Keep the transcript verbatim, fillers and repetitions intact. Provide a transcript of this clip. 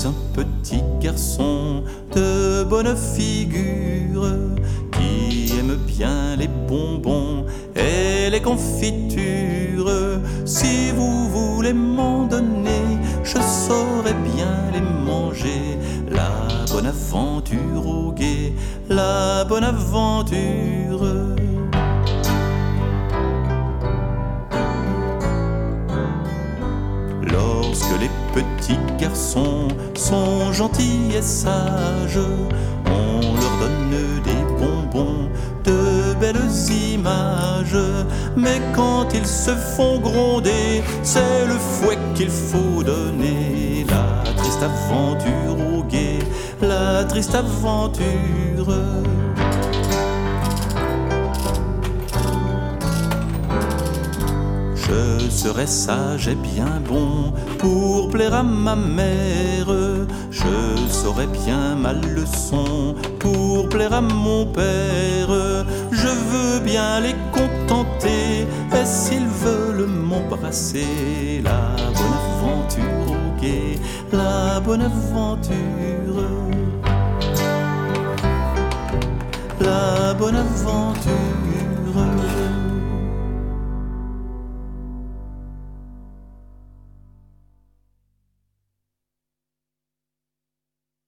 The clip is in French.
suis un petit garçon de bonne figure qui aime bien les bonbons et les confitures. Si vous voulez m'en donner, je saurais bien les manger. La bonne aventure au guet, la bonne aventure. Lorsque les petits garçons sont gentils et sages, on leur donne des bonbons, de belles images. Mais quand ils se font gronder, c'est le fouet qu'il faut donner. La triste aventure au guet, la triste aventure. Je serai sage et bien bon pour plaire à ma mère. Je saurai bien ma leçon pour plaire à mon père. Je veux bien les contenter et s'ils veulent m'embrasser, la bonne aventure au guet, la bonne aventure. La bonne aventure.